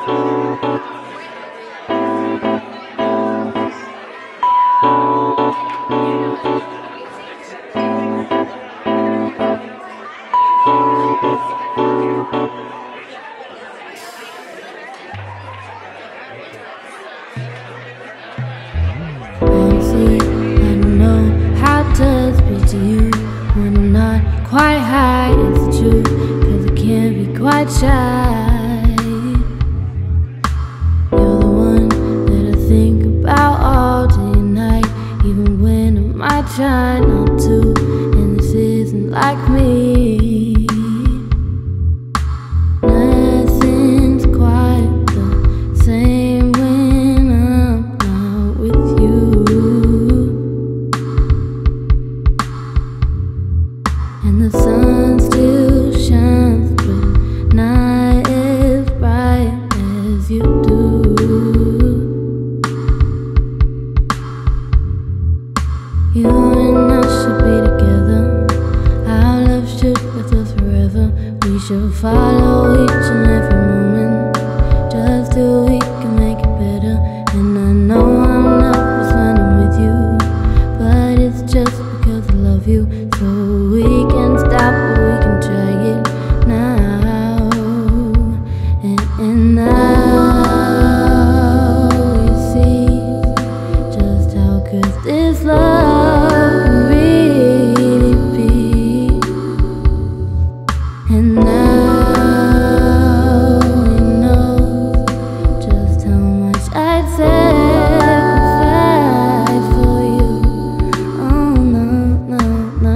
Honestly, I don't know how to speak to you when I'm not quite high. It's the truth, 'cause I can't be quite shy. You're the one that I think about all day and night, even when I might try not to. And this isn't like me. Nothing's quite the same when I'm not with you. And the sun still shines, but not as bright as you do. You and I should be together. Our love should with us forever. We should follow each and every moment, just till we can make it better. And I know I'm not what's finding with you, but it's just because I love you. So we can stop, but we can try it now. And now you see just how good this love can really be. And now you know just how much I'd sacrifice for you. Oh no, no, no.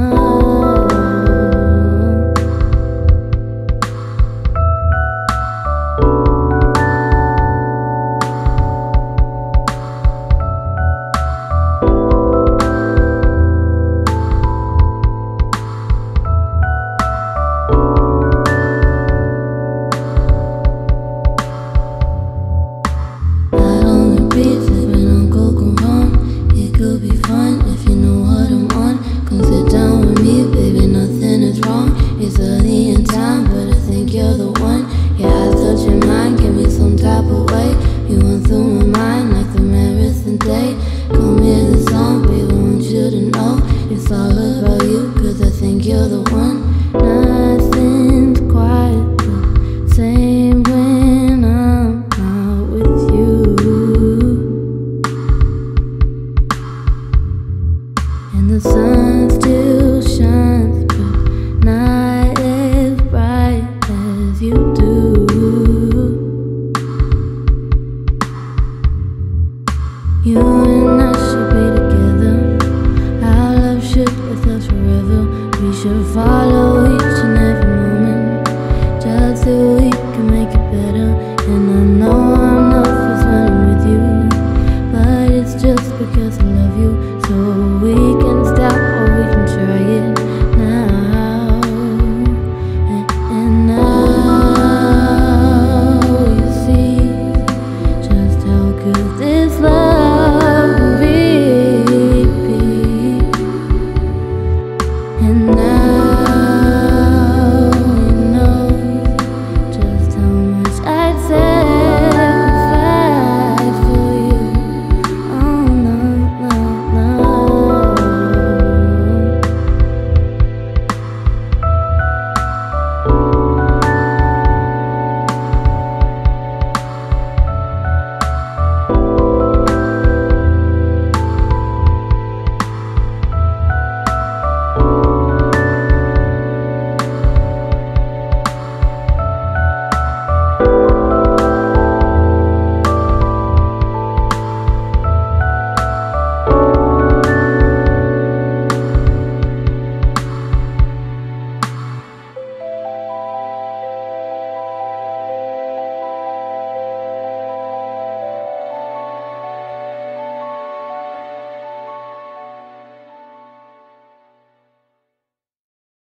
Not only pieces when Uncle come home. It could be fun if you know what I'm on. Come sit down with me, baby, nothing is wrong. It's early in time, but I think you're the one. Your eyes touching mine, give me some type of way. You went through my mind like the marathon day. Come hear the song, baby, I want you to know it's all about you, 'cause I think you're the one. Nothing's quite the same when I'm not with you. And the sun still